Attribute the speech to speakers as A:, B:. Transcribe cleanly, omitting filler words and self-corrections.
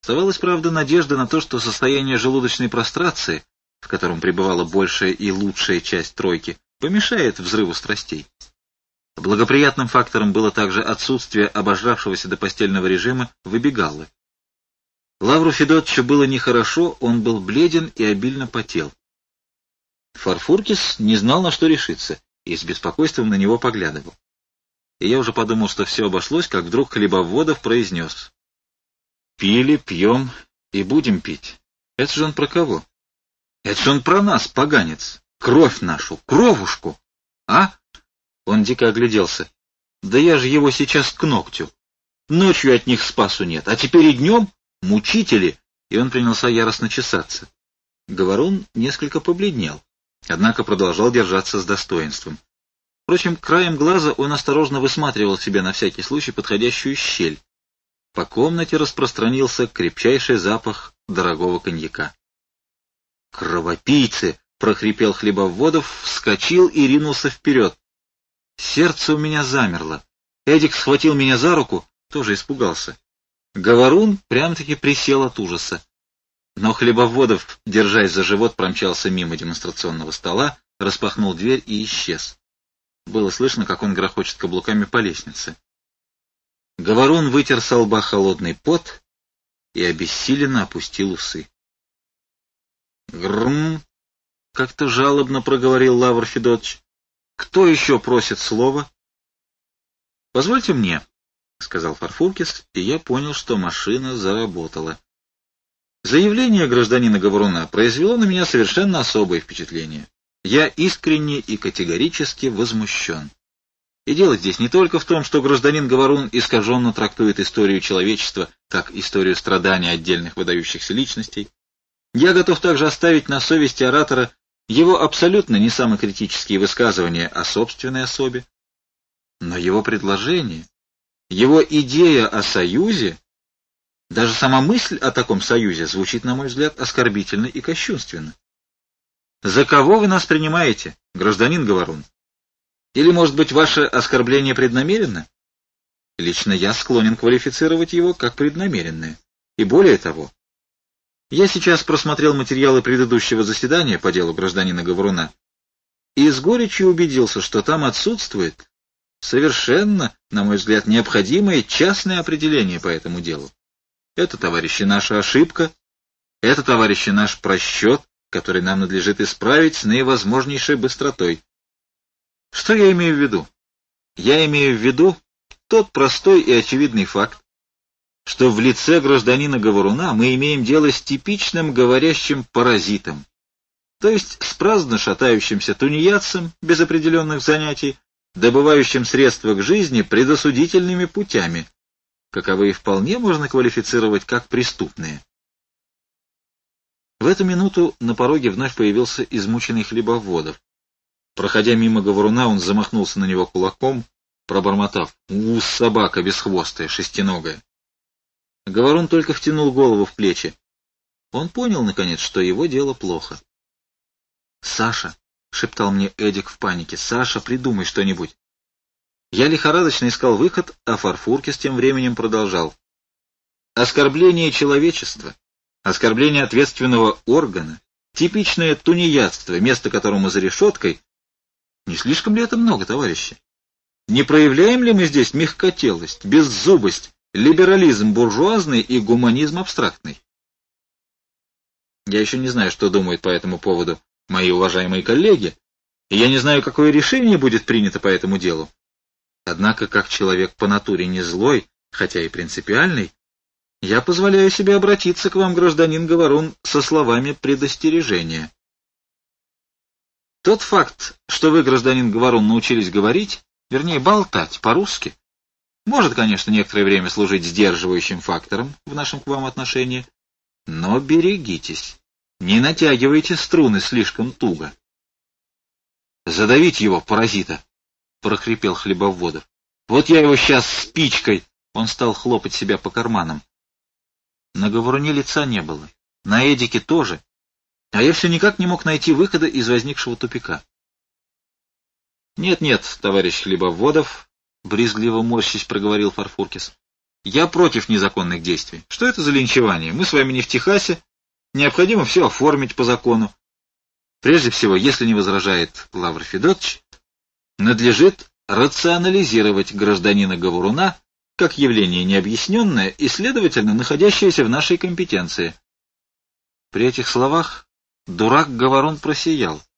A: Оставалась, правда, надежда на то, что состояние желудочной прострации, в котором пребывала большая и лучшая часть тройки, помешает взрыву страстей. Благоприятным фактором было также отсутствие обожравшегося до постельного режима выбегаллы. Лавру Федотовичу было нехорошо, он был бледен и обильно потел. Фарфуркис не знал, на что решиться, и с беспокойством на него поглядывал. И я уже подумал, что все обошлось, как вдруг Хлебоводов произнес: «Пили, пьем и будем пить. Это же он про кого? Это же он про нас, поганец, кровь нашу, кровушку, а?» Он дико огляделся. «Да я же его сейчас к ногтю. Ночью от них спасу нет, а теперь и днем мучители!» И он принялся яростно чесаться. Говорун несколько побледнел, однако продолжал держаться с достоинством. Впрочем, краем глаза он осторожно высматривал себе на всякий случай подходящую щель. По комнате распространился крепчайший запах дорогого коньяка. «Кровопийцы!» — прохрипел Хлебоводов, вскочил и ринулся вперед. Сердце у меня замерло. Эдик схватил меня за руку, тоже испугался. Говорун прям-таки присел от ужаса. Но Хлебоводов, держась за живот, промчался мимо демонстрационного стола, распахнул дверь и исчез. Было слышно, как он грохочет каблуками по лестнице. Говорун вытер со лба холодный пот и обессиленно опустил усы. «Грм!» — как-то жалобно проговорил Лавр Федотович. «Кто еще просит слова?» «Позвольте мне», — сказал Фарфуркис, и я понял, что машина заработала. Заявление гражданина Говоруна произвело на меня совершенно особое впечатление. Я искренне и категорически возмущен. И дело здесь не только в том, что гражданин Говорун искаженно трактует историю человечества как историю страданий отдельных выдающихся личностей. Я готов также оставить на совести оратора его абсолютно не самокритические высказывания о собственной особе. Но его предложение, его идея о союзе, даже сама мысль о таком союзе звучит, на мой взгляд, оскорбительно и кощунственно. За кого вы нас принимаете, гражданин Говорун? Или, может быть, ваше оскорбление преднамеренно? Лично я склонен квалифицировать его как преднамеренное. И более того, я сейчас просмотрел материалы предыдущего заседания по делу гражданина Говоруна и с горечью убедился, что там отсутствует совершенно, на мой взгляд, необходимое частное определение по этому делу. Это, товарищи, наша ошибка, это, товарищи, наш просчет, который нам надлежит исправить с наивозможнейшей быстротой. Что я имею в виду? Я имею в виду тот простой и очевидный факт, что в лице гражданина Говоруна мы имеем дело с типичным говорящим паразитом, то есть с праздно шатающимся тунеядцем без определенных занятий, добывающим средства к жизни предосудительными путями, каковые вполне можно квалифицировать как преступные. В эту минуту на пороге вновь появился измученный Хлебоводов. Проходя мимо Говоруна, он замахнулся на него кулаком, пробормотав: собака бесхвостая, шестиногая!» Говорун только втянул голову в плечи. Он понял, наконец, что его дело плохо. «Саша!» — шептал мне Эдик в панике. «Саша, придумай что-нибудь!» Я лихорадочно искал выход, а Фарфуркис тем временем продолжал. «Оскорбление человечества, оскорбление ответственного органа, типичное тунеядство, место которому за решеткой. Не слишком ли это много, товарищи? Не проявляем ли мы здесь мягкотелость, беззубость, либерализм буржуазный и гуманизм абстрактный?» Я еще не знаю, что думают по этому поводу мои уважаемые коллеги, и я не знаю, какое решение будет принято по этому делу. Однако, как человек по натуре не злой, хотя и принципиальный, я позволяю себе обратиться к вам, гражданин Говорун, со словами предостережения. Тот факт, что вы, гражданин Говорун, научились говорить, вернее, болтать по-русски, может, конечно, некоторое время служить сдерживающим фактором в нашем к вам отношении, но берегитесь, не натягивайте струны слишком туго. «Задавить его, паразита!» — прохрипел Хлебоводов. «Вот я его сейчас спичкой!» Он стал хлопать себя по карманам. На Говоруне лица не было, на Эдике тоже, а я все никак не мог найти выхода из возникшего тупика. «Нет-нет, товарищ Хлебоводов», — брезгливо морщись проговорил Фарфуркис, Я против незаконных действий. Что это за линчевание? Мы с вами не в Техасе. Необходимо все оформить по закону. Прежде всего, если не возражает Лавр Федотович, надлежит рационализировать гражданина-говоруна как явление необъясненное и, следовательно, находящееся в нашей компетенции. При этих словах дурак-говорун просиял.